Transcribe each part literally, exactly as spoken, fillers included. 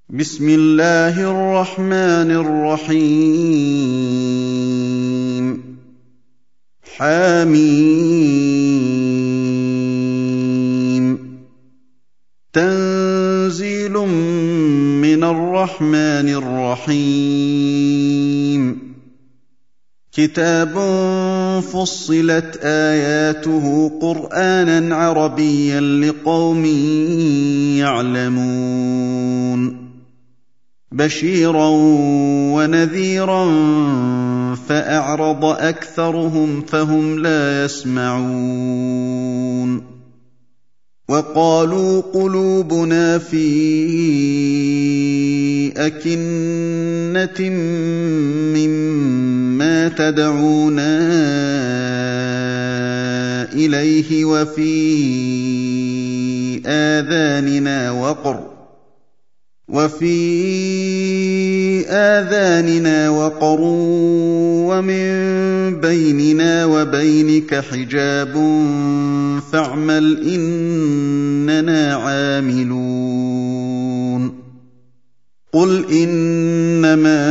بسم الله الرحمن الرحيم حم تنزيل من الرحمن الرحيم كتاب فصلت آياته قرآنا عربيا لقوم يعلمون بشيرا ونذيرا فأعرض أكثرهم فهم لا يسمعون وقالوا قلوبنا في أكنة مما تدعونا إليه وفي آذاننا وقر وفي آذاننا وقر ومن بيننا وبينك حجاب فاعمل إننا عاملون قل إنما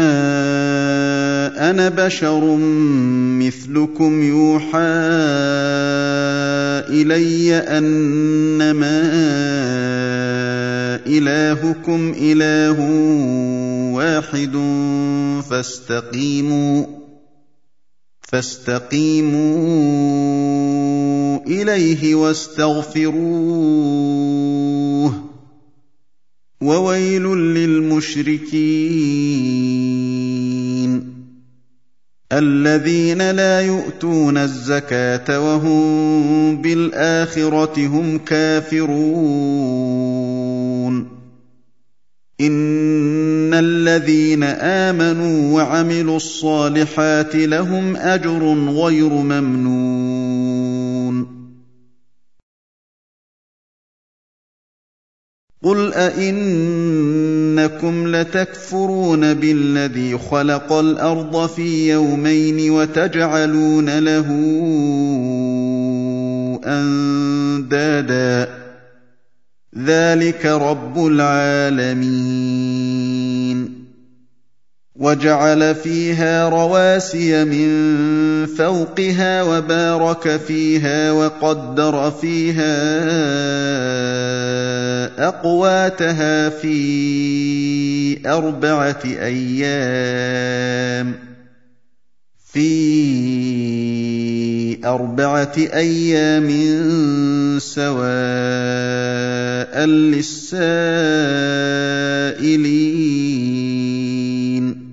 أنا بشر مثلكم يوحى إلي أنما إلهكم إله واحد فاستقيموا فاستقيموا إليه واستغفروه وويل للمشركين الذين لا يؤتون الزكاة وهم بالآخرة هم كافرون إن الذين آمنوا وعملوا الصالحات لهم أجر غير ممنون قل أئنكم لتكفرون بالذي خلق الأرض في يومين وتجعلون له أندادا ذلك رب العالمين وجعل فيها رواسي من فوقها وبارك فيها وقدر فيها أقواتها في أربعة أيام في أربعة أيام سواء للسائلين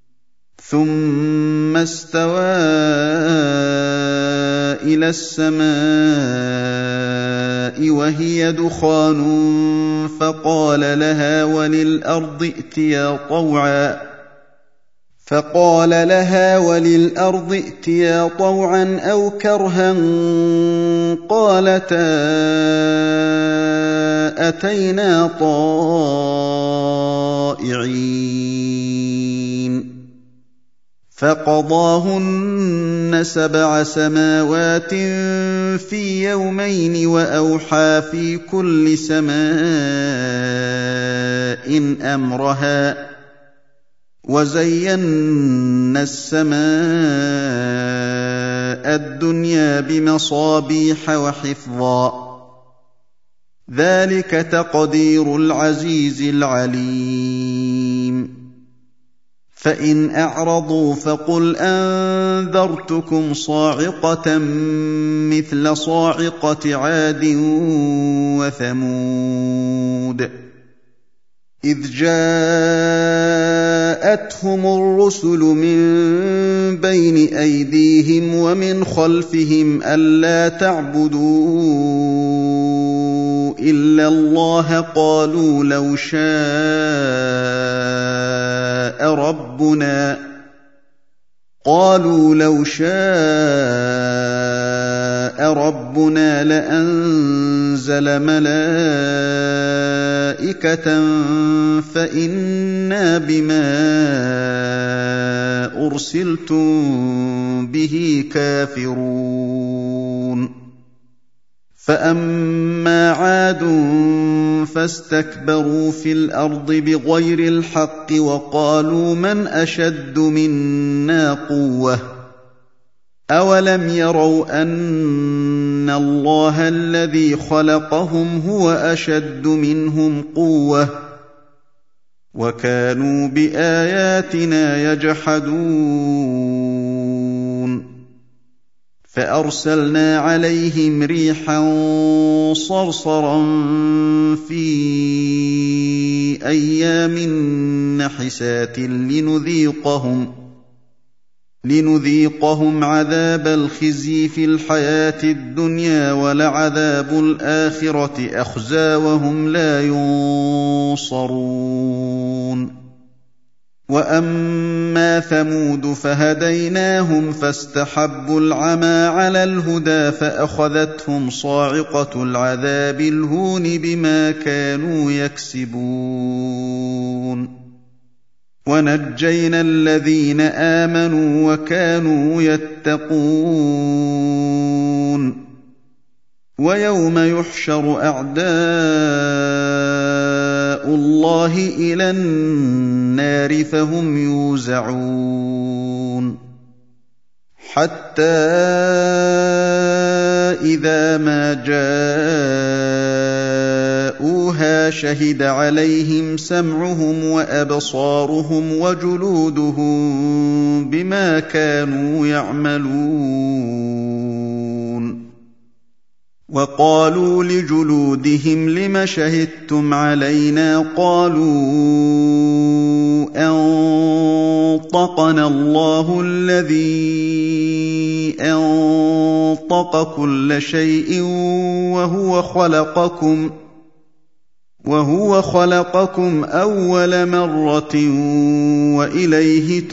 ثم استوى إلى السماء وهي دخان فقال لها وللأرض ائتيا طوعا فقال لها وللأرض ائتيا طوعا أو كرها قالتا أتينا طائعين فقضاهن سبع سماوات في يومين وأوحى في كل سماء أمرها وزينا السماء الدنيا بمصابيح وحفظا ذلك تقدير العزيز العليم فإن أعرضوا فقل أنذرتكم صاعقة مثل صاعقة عاد وثمود إذ جاءتهم الرسل من بين أيديهم ومن خلفهم ألا تعبدوا إلا الله قالوا لو شاء ربنا قالوا لو شاء ربنا لأنزل ملائكة فإنا بما أرسلتم به كافرون فأما عاد فاستكبروا في الأرض بغير الحق وقالوا من أشد منا قوة أولم يروا أن الله الذي خلقهم هو أشد منهم قوة وكانوا بآياتنا يجحدون فأرسلنا عليهم ريحا صرصرا في أيام نحسات لنذيقهم لنذيقهم عذاب الخزي في الحياة الدنيا ولعذاب الآخرة أخزى وهم لا ينصرون وأما ثمود فهديناهم فاستحبوا العمى على الهدى فأخذتهم صاعقة العذاب الهون بما كانوا يكسبون ونجينا الذين آمنوا وكانوا يتقون ويوم يحشر أعداء الله إلى النار فهم يوزعون حتى إذا ما جاءوها شهد عليهم سمعهم وأبصارهم وجلودهم بما كانوا يعملون وقالوا لجلودهم لم شهدتم علينا قالوا أنطقنا الله الذي أنطق كل شيء وهو خلقكم وهو خلقكم أول مرة وإليه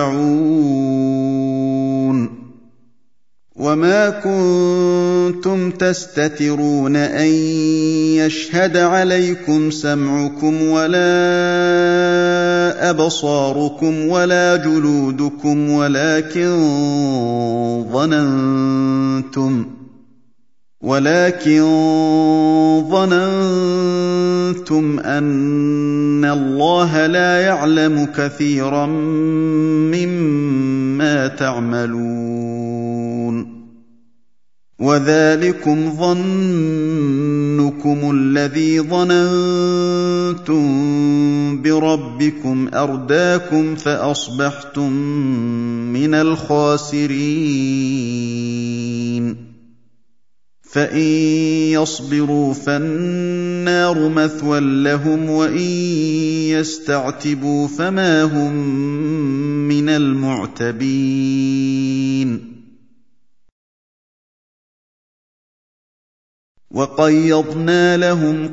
ترجعون وما كنتم تستترون أن يشهد عليكم سمعكم ولا أبصاركم ولا جلودكم ولكن ظننتم ولكن ظننتم أن الله لا يعلم كثيرا مما تعملون وذلكم ظنكم الذي ظننتم بربكم أرداكم فأصبحتم من الخاسرين فإن يصبروا فالنار مثوى لهم وإن يستعتبوا فما هم من المعتبين وقيضنا لهم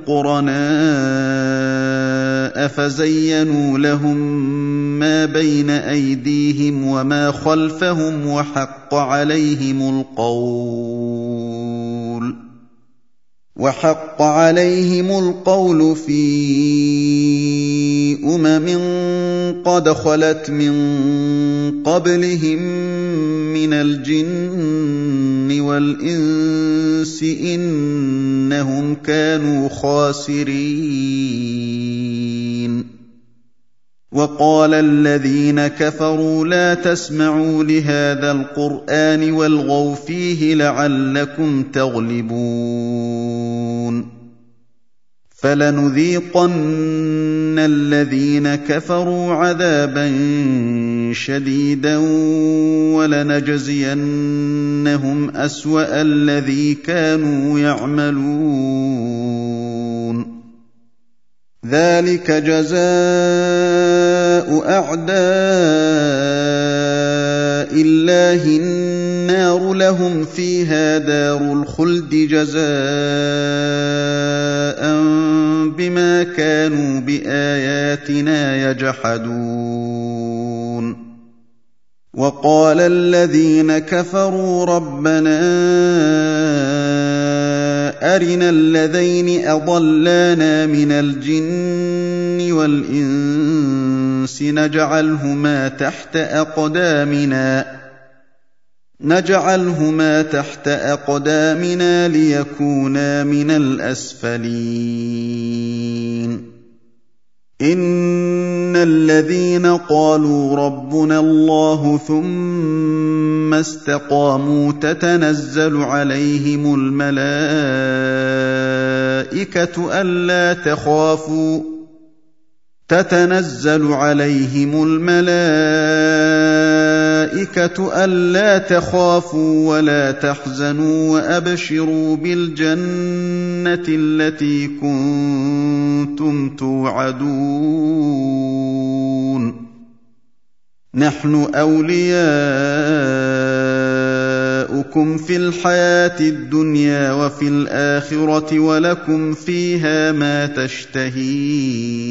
قرناء فزينوا لهم ما بين أيديهم وما خلفهم وحق عليهم القول وحق عليهم القول في أمم قد خلت من قبلهم من الجن والإنس إنهم كانوا خاسرين وقال الذين كفروا لا تسمعوا لهذا القرآن والغوا فيه لعلكم تغلبون فلنذيقن الذين كفروا عذابا شديدا ولنجزينهم أسوأ الذي كانوا يعملون ذلك جزاء أعداء الله النار لهم فيها دار الخلد جزاء بما كانوا بآياتنا يجحدون وقال الذين كفروا ربنا أرنا الذين أضلانا من الجن والإنس نجعلهما تحت أقدامنا نجعلهما تحت أقدامنا ليكونا من الأسفلين إن الذين قالوا ربنا الله ثم استقاموا تتنزل عليهم الملائكة ألا تخافوا تتنزل عليهم الملائكة ألا تخافوا ولا تحزنوا وأبشروا بالجنة التي كنتم توعدون نحن أولياؤكم في الحياة الدنيا وفي الآخرة ولكم فيها ما تشتهي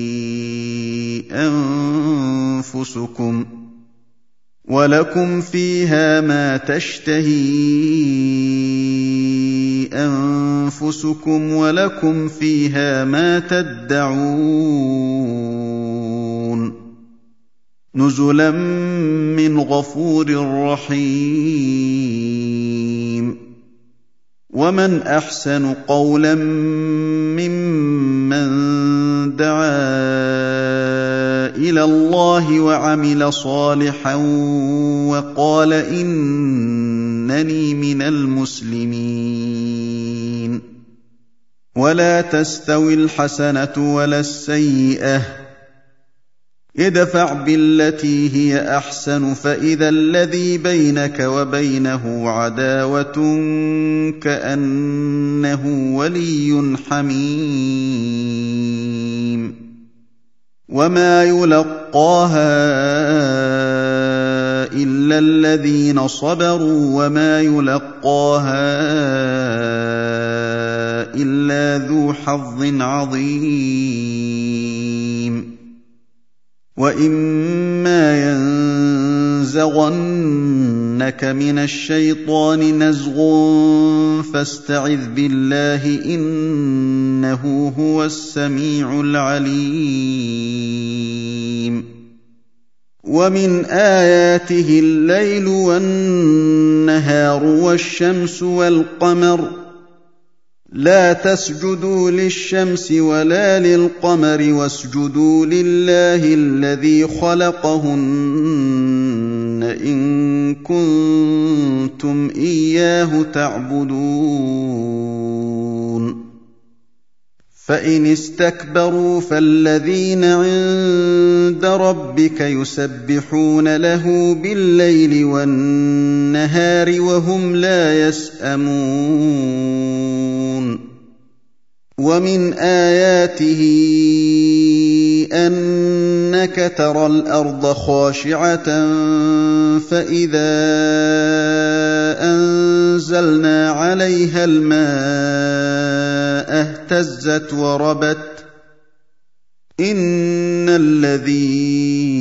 أنفسكم ولكم فيها ما تشتهي أنفسكم ولكم فيها ما تدعون نزلا من غفور رحيم ومن أحسن قولا ممن دعا إلى الله وعمل صالحا وقال إنني من المسلمين ولا تستوي الحسنة ولا السيئة ادفع بالتي هي أحسن فإذا الذي بينك وبينه عداوة كأنه ولي حميم وما يلقاها إلا الذين صبروا وما يلقاها إلا ذو حظ عظيم وإما ينزغنك من الشيطان نزغ فاستعذ بالله إنه هو السميع العليم ومن آياته الليل والنهار والشمس والقمر لا تسجدوا للشمس ولا للقمر واسجدوا لله الذي خلقهن إن كنتم إياه تعبدون فإن استكبروا فالذين عند ربك يسبحون له بالليل والنهار وهم لا يسأمون ومن آياته أنك ترى الأرض خاشعة فإذا أنزلنا عليها الماء اهتزت وربت إن الذي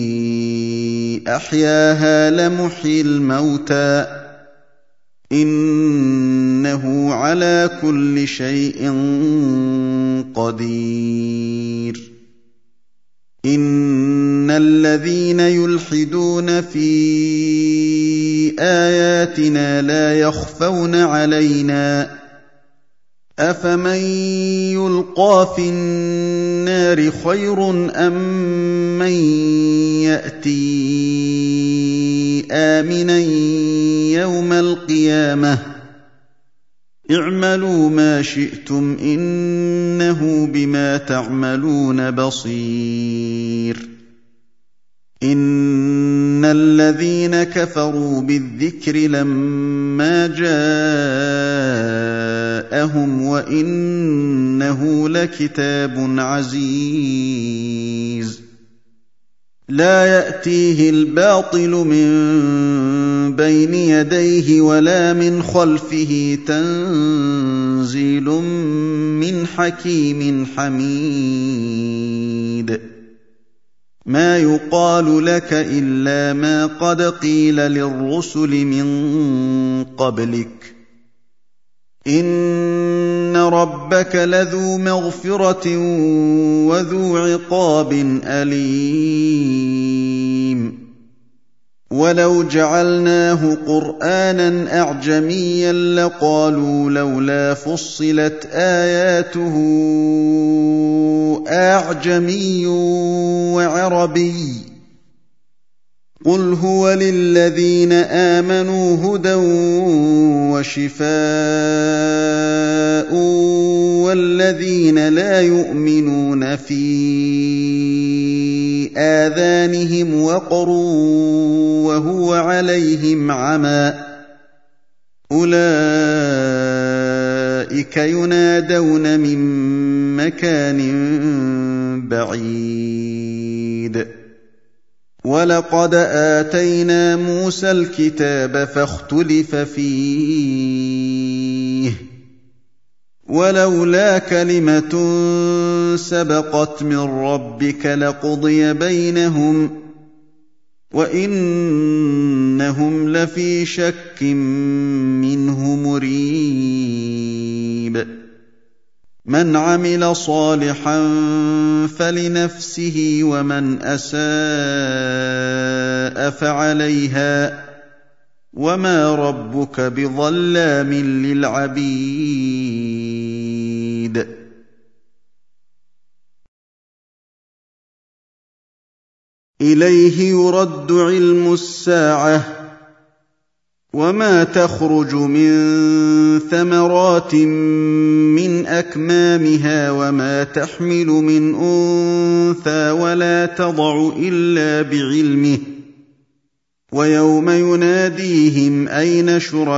أحياها لمحيي الموتى إنه على كل شيء قدير إن الذين يلحدون في آياتنا لا يخفون علينا أفمن يلقى في النار خير أم من يأتي آمنا يوم القيامة اعملوا ما شئتم إنه بما تعملون بصير إن الذين كفروا بالذكر لما جاءهم وإنه لكتاب عزيز لا يأتيه الباطل من بين يديه ولا من خلفه تنزيل من حكيم حميد ما يقال لك إلا ما قد قيل للرسل من قبلك إن ربك لذو مغفرة وذو عقاب أليم وَلَوْ جَعَلْنَاهُ قُرْآنًا أَعْجَمِيًّا لَّقَالُوا لَوْلَا فُصِّلَتْ آيَاتُهُ أَعْجَمِيٌّ وَعَرَبِيٌّ ۗ قُلْ هُوَ لِلَّذِينَ آمَنُوا هُدًى وَشِفَاءٌ ۖ وَالَّذِينَ لَا يُؤْمِنُونَ فِي آذَانِهِمْ وَقْرٌ وَهُوَ عَلَيْهِمْ عَمًى أُولَٰئِكَ يُنَادَوْنَ مِن مَّكَانٍ بَعِيدٍ وَلَقَدْ آتَيْنَا مُوسَى الْكِتَابَ فَاخْتُلِفَ فِيهِ ۚ وَلَوْلَا كَلِمَةٌ سَبَقَتْ مِن رَّبِّكَ لَقُضِيَ بَيْنَهُمْ ۚ وَإِنَّهُمْ لَفِي شَكٍّ مِّنْهُ مُرِيبٍ مَنْ عَمِلَ صَالِحًا فَلِنَفْسِهِ وَمَنْ أَسَاءَ فَعَلَيْهَا ۗ وَمَا رَبُّكَ بِظَلَّامٍ لِّلْعَبِيدِ إِلَيْهِ يُرَدُّ عِلْمُ السَّاعَةِ ۚ وَمَا تَخْرُجُ مِن ثَمَرَاتٍ مِّنْ أَكْمَامِهَا وَمَا تَحْمِلُ مِنْ أُنثَىٰ وَلَا تَضَعُ إِلَّا بِعِلْمِهِ ۚ وَيَوْمَ يُنَادِيهِمْ أَيْنَ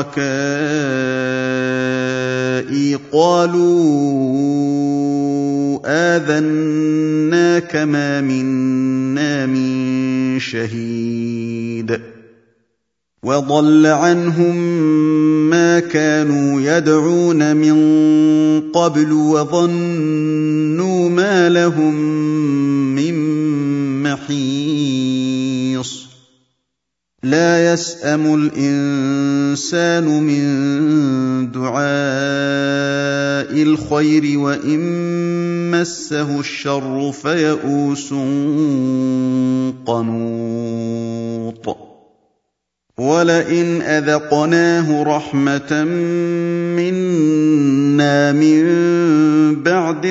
شُرَكَائِي قَالُوا آذَنَّاكَ مَا مِنَّا مِن شَهِيدٍ وَضَلَّ عَنْهُم مَّا كَانُوا يَدْعُونَ مِن قَبْلُ وَظَنُّوا مَا لَهُم مِّن مَّحِيصٍ لَّا يَسْأَمُ الْإِنسَانُ مِن دُعَاءِ الْخَيْرِ وَإِن مَّسَّهُ الشَّرُّ فَيَئُوسٌ قَنُوطٌ وَلَئِنْ أَذَقْنَاهُ رَحْمَةً مِّنَّا مِن بَعْدِ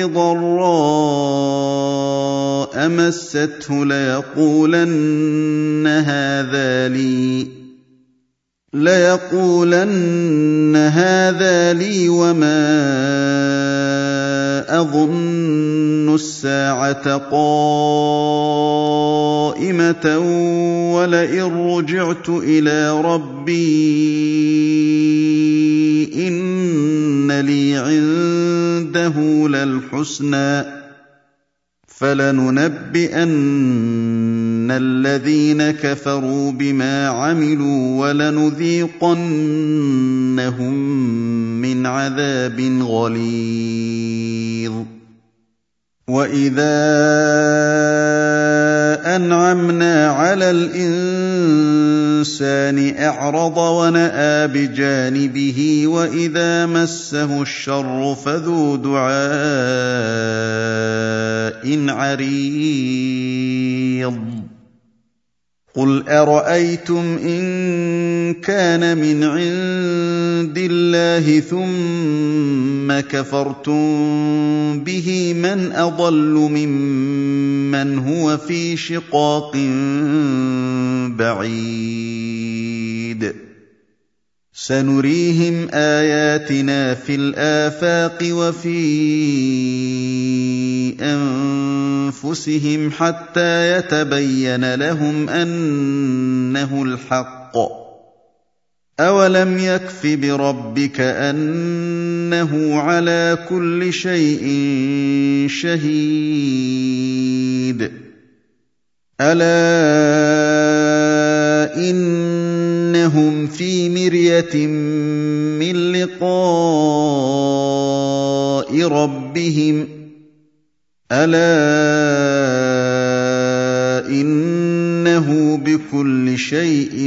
ضَرَّاءَ مَسَّتْهُ لَيَقُولَنَّ هَٰذَا لِي لَيَقُولَنَّ هَٰذَا لِي وَمَا أَظُنُّ السَّاعَةَ قَائِمَةً وَلَئِن رُّجِعْتُ إِلَىٰ رَبِّي إِنَّ لِي عِندَهُ لَلْحُسْنَىٰ ۚ فَلَنُنَبِّئَنَّ الَّذِينَ كَفَرُوا بِمَا عَمِلُوا وَلَنُذِيقَنَّهُم مِّنْ عَذَابٍ غَلِيظٍ وَإِذَا أَنْعَمْنَا عَلَى الْإِنسَانِ أَعْرَضَ وَنَأَىٰ بِجَانِبِهِ وَإِذَا مَسَّهُ الشَّرُّ فَذُو دُعَاءٍ عَرِيضٍ قُلْ أَرَأَيْتُمْ إِن كَانَ مِنْ عِندِ اللَّهِ ثُمَّ كَفَرْتُم بِهِ مَنْ أَضَلُّ مِمَّنْ هُوَ فِي شِقَاقٍ بَعِيدٍ سَنُرِيهِمْ آيَاتِنَا فِي الْآفَاقِ وَفِي أَنفُسِهِمْ حَتَّىٰ يَتَبَيَّنَ لَهُمْ أَنَّهُ الْحَقُّ ۗ أَوَلَمْ يَكْفِ بِرَبِّكَ أَنَّهُ عَلَىٰ كُلِّ شَيْءٍ شَهِيدٌ أَلَا إِنَّهُمْ فِي مِرْيَةٍ مِّن لِّقَاءِ رَبِّهِمْ أَلَا إِنَّهُ بِكُلِّ شَيْءٍ